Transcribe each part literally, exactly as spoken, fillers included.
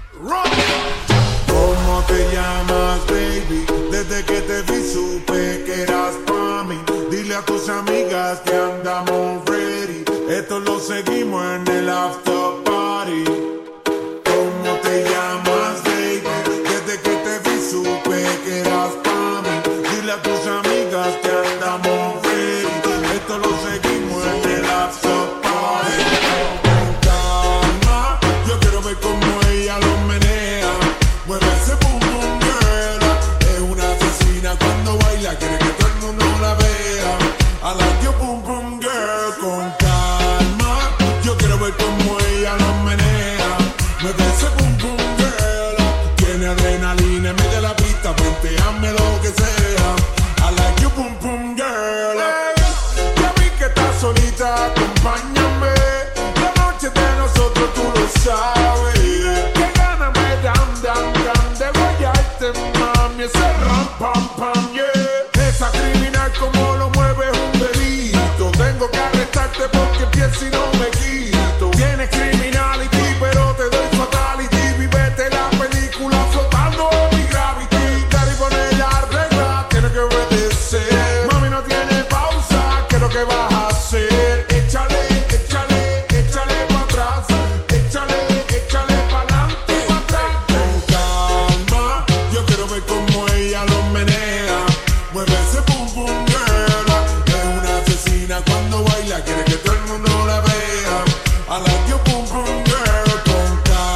¿Cómo te llamas, baby? Desde que te vi supe que eras pa' mí. Dile a tus amigas que andamos ready. Esto lo seguimos en el after party. ¿Cómo te llamas, baby? Desde que te vi supe que eras pa' mí. Dile a tus amigas que andamos ready. Esto lo seguimos en el after party. Con calma, yo quiero ver cómo ella lo menea. Mueve ese boom boom girl. Es una asesina cuando baila, quiere que todo el mundo la vea. I like your boom boom girl. Con calma, yo quiero ver cómo ella lo menea. Mueve ese boom boom girl. Tiene adrenalina, mete la pista, ponteame lo que sea. I like your boom boom girl. Hey, ya vi que estás solita, acompáñame. La noche de nosotros tú lo sabes. Que ganas me dan, dan, dan de guayarte, mami. Ese ram, pam, pam, yeah. Esa criminal como lo mueve es un delito. Tengo que arrestarte porque pienso y no me quito. Tienes criminality, pero te doy fatality. Vivete la película flotando en mi gravity. Dari pone la regla, tiene que obedecer. Mami no tiene pausa, ¿qué es lo que vas a hacer? Échale, échale, échale pa' atrás. Échale, échale pa' adelante y pa' atrás. Con calma, yo quiero ver cómo ella lo menea. Mueve ese boom boom girl. Es una asesina cuando baila, quiere que todo el mundo la vea. I like your boom boom girl. Con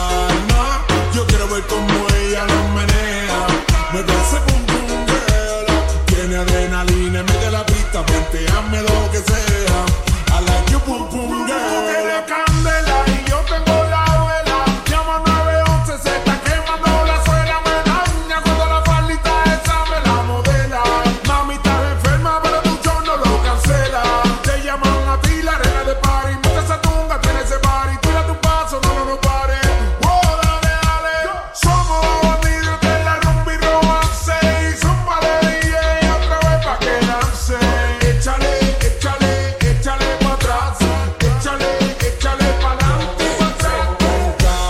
calma, yo quiero ver cómo ella lo menea. Mueve ese boom boom girl. Tiene adrenalina, mete la pista, ponteame lo que sea. I like your boom boom girl. Tú tienes candela y yo tengo la vela. Llama nueve once, se está quemando la suela. Me daña cuando la faldita esa me la modela. Mami estás enferma, pero tu show no lo cancela. Te llaman a ti la arena de party. Mucha satunga tiene ese party. Tira tu paso, no, no, no pare. Oh, dale, dale. Somos los bandidos de la rumba y romance. Y zumba de D J otra vez pa' que lance. Échale, échale, échale pa' atrás. Échale, échale pa' adelante y pa' atrás. Con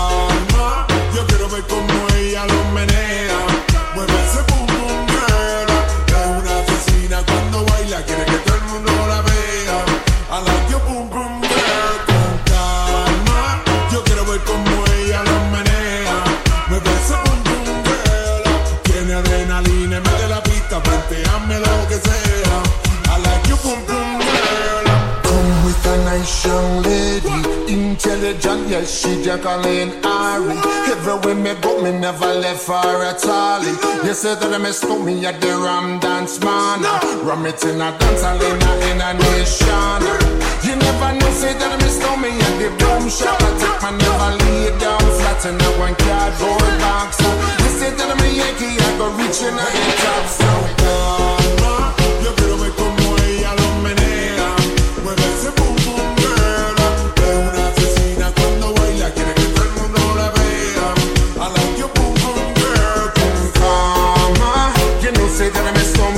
calma, yo quiero ver cómo ella lo menea. Mueve ese boom boom girl. Es una asesina cuando baila, quiere que todo el mundo la vea. I like your boom boom girl. Con calma, yo quiero ver cómo ella lo menea. Mueve ese boom boom girl. Tiene adrenalina, mete la pista, ponteame lo que sea. I like your boom boom girl. Come with a nice young lady, intelligent, yes, she Jacqueline Ari. Everywhere me go, me never left for at all. You said that I missed me at the Ram Dance Man. Ram it in a dance hall in a, in a nation. You never know, say that I missed me at the boom shop. I take my never lay down flat in a one cardboard box. You said that I'm a Yankee, I go reaching a hit top. So Calma, yo quiero ver cómo ella lo menea. Mueve ese boom boom girl. Es una asesina cuando baila, quiere que todo el mundo la vea. I like your boom boom girl. Con calma, you know, say that I miss